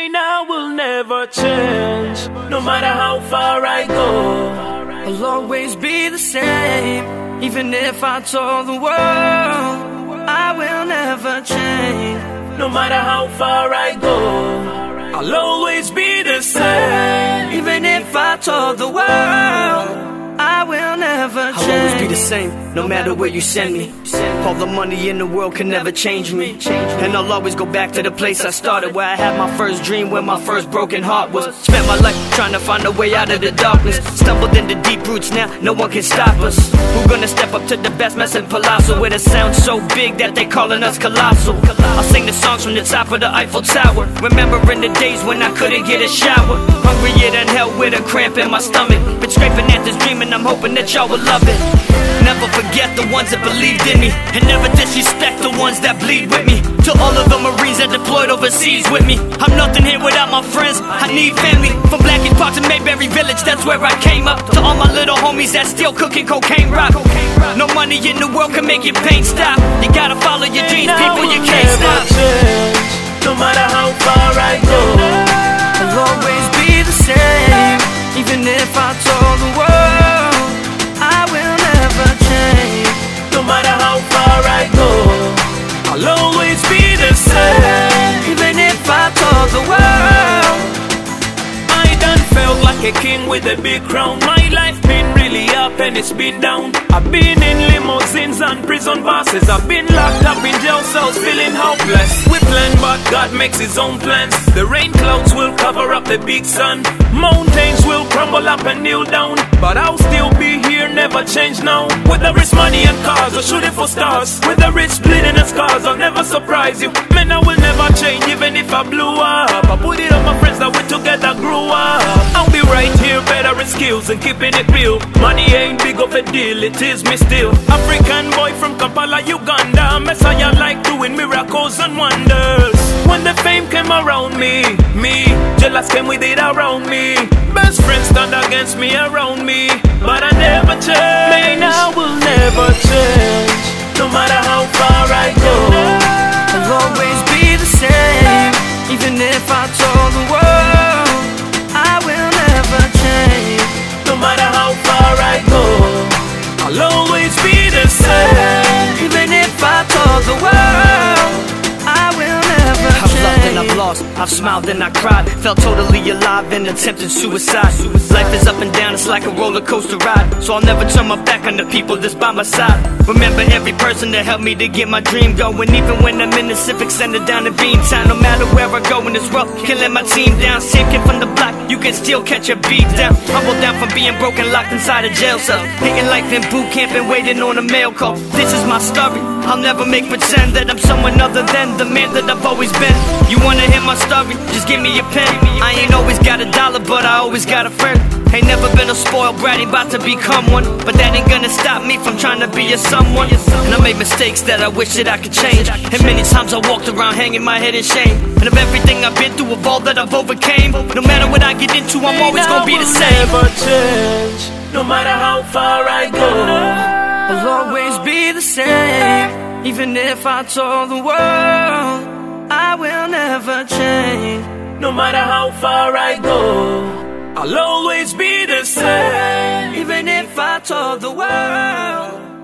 Mine I will never change, no matter how far I go. I'll always be the same, even if I told the world I will never change. No matter how far I go, I'll always be the same. Even if I told the world I will never change. I'll always be the same, no matter where you send me. All the money in the world can never change me. And I'll always go back to the place I started, where I had my first dream, where my first broken heart was. Spent my life trying to find a way out of the darkness. Stumbled into deep roots, now no one can stop us. We're gonna step up to the best mess in Palazzo, where the sound's so big that they calling us colossal. I'll sing the songs from the top of the Eiffel Tower, remembering the days when I couldn't get a shower. Hungrier than hell with a cramp in my stomach. Been scraping at this dream and I'm hoping that y'all will love it. Never forget the ones that believed in me, and never disrespect the ones that bleed with me. To all of the Marines that deployed overseas with me, I'm nothing here without my friends, I need family. From Blackie Park to Mayberry Village, that's where I came up. To all my little homies that still cooking cocaine rock. No money in the world can make your pain stop. You gotta follow your dreams, people, you can't stop. Change, no matter how far I go, I'll always be the same, even if I told the world I will never change. no matter how far I go, I'll always be the same. Even if I told the world I done felt like a king with a big crown. My life been really up and it's been down. I've been in limousines and prison buses. I've been locked up in jail cells feeling hopeless. We plan but God makes his own plans. The rain clouds will cover up the big sun. Mountains will crumble up and kneel down. But I'll still be here, never change now. Whether it's money and cars or shooting for stars, whether it's bleeding and scars, I'll never surprise you. Man, I will never change even if I blew up. I put it on my friends that we together grew up. I'll be right here, better in skills and keeping it real. Money ain't big of a deal, it is me still. African boy from Kampala, Uganda. Messiah like doing miracles and wonders. When the fame came around me, jealous came with it around me. Best friends stand against me, around me, but I never change. Man, I will never change, no matter how far I go. I'll always be the same, even if I told the world I will never change. No matter how far I go, I'll always be the same. Even if I told the world I will never change. I've loved and I've lost, I've smiled and I cried. Felt totally alive and attempted suicide. Life is up and down, it's like a roller coaster ride. So I'll never turn my back on the people that's by my side. Remember every person that helped me to get my dream going. Even when I'm in the Civic Center down in Beantown. No matter where I go in this world, can't let my team down. Same kid from the block, you can still catch a beat down. Humbled down from being broken, locked inside a jail cell. Hating life in boot camp and waiting on a mail call. This is my story, I'll never make pretend that I'm someone other than the man that I've always been. You wanna hear my story? Just give me a pen. I ain't always got $1, but I always got a friend. Ain't never been a spoiled brat, ain't about to become one. But that ain't gonna stop me from trying to be a someone. And I made mistakes that I wish that I could change. And many times I walked around hanging my head in shame. And of everything I've been through, of all that I've overcame, no matter what I get into, I'm always gonna be the same. Never change, no matter how far I go. I'll always be the same, even if I told the world I will never change. No matter how far I go, I'll always be the same. Even if I told the world